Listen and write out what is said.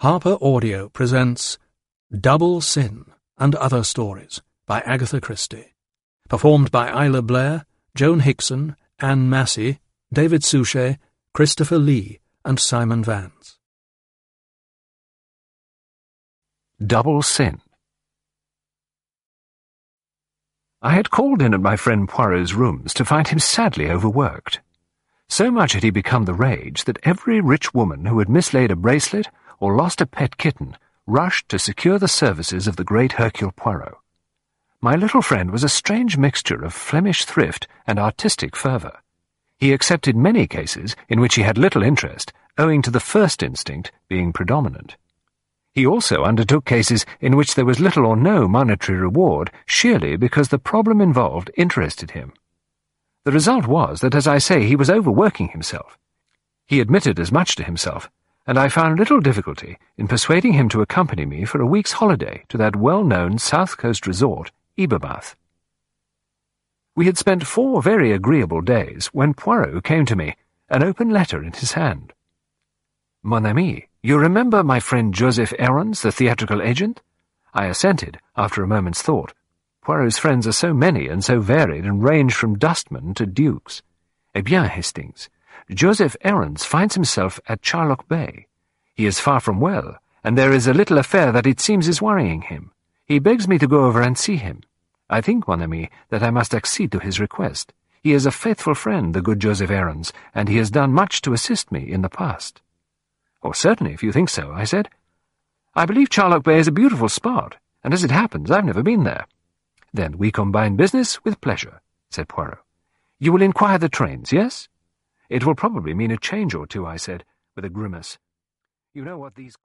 Harper Audio presents Double Sin and Other Stories by Agatha Christie. Performed by Isla Blair, Joan Hickson, Anne Massey, David Suchet, Christopher Lee, and Simon Vance. Double Sin. I had called in at my friend Poirot's rooms to find him sadly overworked. So much had he become the rage that every rich woman who had mislaid a bracelet or lost a pet kitten rushed to secure the services of the great Hercule Poirot. My little friend was a strange mixture of Flemish thrift and artistic fervour. He accepted many cases in which he had little interest, owing to the first instinct being predominant. He also undertook cases in which there was little or no monetary reward, sheerly because the problem involved interested him. The result was that, as I say, he was overworking himself. He admitted as much to himself, and I found little difficulty in persuading him to accompany me for a week's holiday to that well-known South Coast resort, Eberbath. We had spent 4 very agreeable days when Poirot came to me, an open letter in his hand. "Mon ami, you remember my friend Joseph Aarons, the theatrical agent?" I assented, after a moment's thought. Poirot's friends are so many and so varied and range from dustmen to dukes. Eh bien, Hastings, Joseph Aarons finds himself at Charlock Bay. He is far from well, and there is a little affair that it seems is worrying him. He begs me to go over and see him. I think, mon ami, that I must accede to his request. He is a faithful friend, the good Joseph Aarons, and he has done much to assist me in the past. "Oh, certainly, if you think so," I said. "I believe Charlock Bay is a beautiful spot, and as it happens, I've never been there." "Then we combine business with pleasure," said Poirot. "You will inquire the trains, yes?" "It will probably mean a change or two," I said, with a grimace. "You know what these